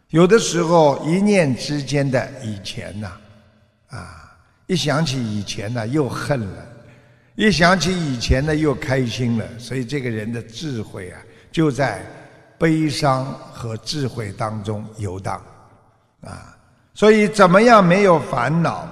有的时候一念之间的以前呐，一想起以前呢又恨了，一想起以前呢又开心了，所以这个人的智慧就在悲伤和智慧当中游荡所以怎么样没有烦恼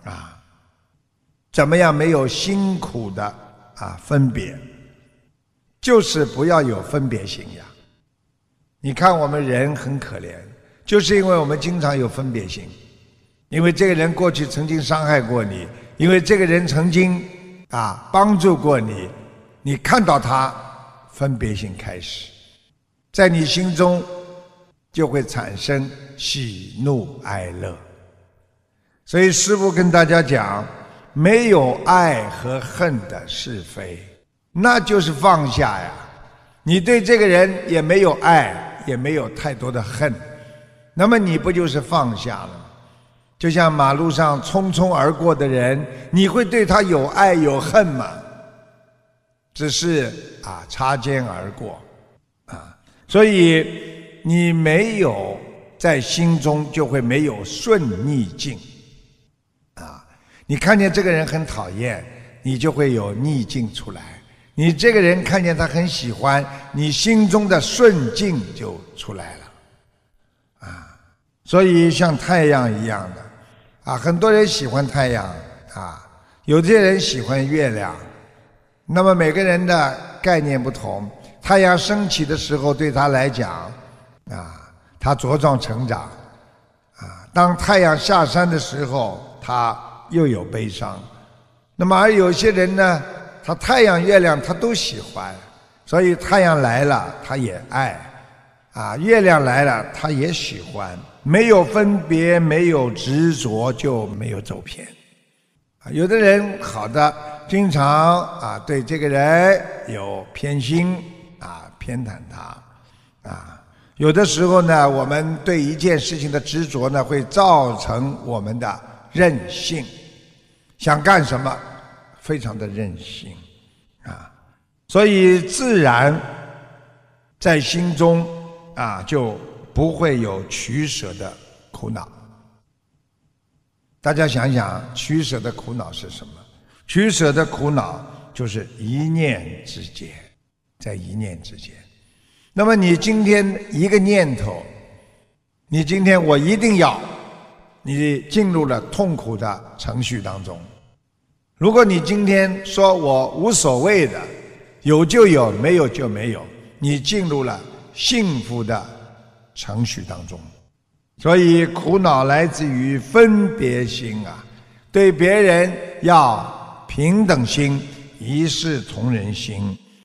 怎么样没有辛苦的分别，就是不要有分别心呀。你看我们人很可怜，就是因为我们经常有分别心，因为这个人过去曾经伤害过你，因为这个人曾经帮助过你，你看到他分别心开始，在你心中就会产生喜怒哀乐。所以师父跟大家讲，没有爱和恨的是非，那就是放下呀。你对这个人也没有爱，也没有太多的恨，那么你不就是放下了吗？就像马路上匆匆而过的人，你会对他有爱有恨吗？只是擦肩而过所以你没有在心中，就会没有顺逆境你看见这个人很讨厌，你就会有逆境出来；你这个人看见他很喜欢，你心中的顺境就出来了所以像太阳一样的很多人喜欢太阳有些人喜欢月亮，那么每个人的概念不同。太阳升起的时候对他来讲他茁壮成长当太阳下山的时候他又有悲伤。那么而有些人呢，他太阳月亮他都喜欢，所以太阳来了他也爱月亮来了他也喜欢，没有分别，没有执着，就没有走偏有的人好的经常对这个人有偏心偏袒他有的时候呢，我们对一件事情的执着呢，会造成我们的任性，想干什么非常的任性所以自然在心中就不会有取舍的苦恼。大家想想，取舍的苦恼是什么？取舍的苦恼就是一念之间，在一念之间。那么你今天一个念头，你今天我一定要，你进入了痛苦的程序当中。如果你今天说我无所谓的，有就有，没有就没有，你进入了幸福的程序当中。所以苦恼来自于分别心对别人要平等心，一视同仁心。